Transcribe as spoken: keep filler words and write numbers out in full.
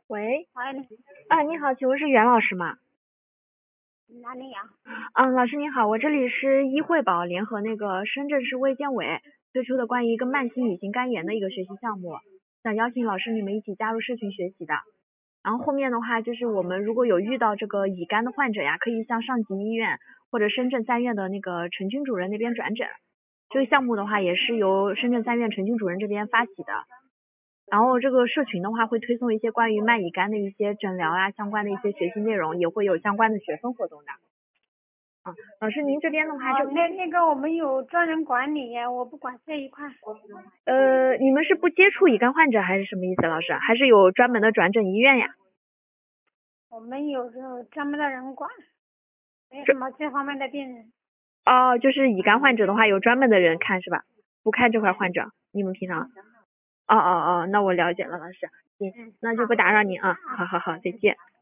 喂， 喂， 啊，你好，请问是袁老师吗？ 哪里呀？ 啊，老师您好，我这里是医惠宝联合那个深圳市卫健委推出的关于一个慢性乙型肝炎的一个学习项目，想邀请老师你们一起加入社群学习的。然后后面的话就是我们如果有遇到这个乙肝的患者呀，可以向上级医院或者深圳三院的那个陈军主任那边转诊。这个项目的话也是由深圳三院陈军主任这边发起的。然后这个社群的话会推送一些关于慢乙肝的一些诊疗啊相关的一些学习内容，也会有相关的学分活动的。啊，老师您这边的话就、 哦、那那个我们有专人管理呀，我不管这一块。 呃，你们是不接触乙肝患者还是什么意思，老师？还是有专门的转诊医院呀？ 我们有时候专门的人管，没什么这方面的病人。 哦，就是乙肝患者的话有专门的人看是吧？不看这块患者，你们平常？哦哦哦，那我了解了，老师。行， 嗯， 那就不打扰您啊。好好好，再见。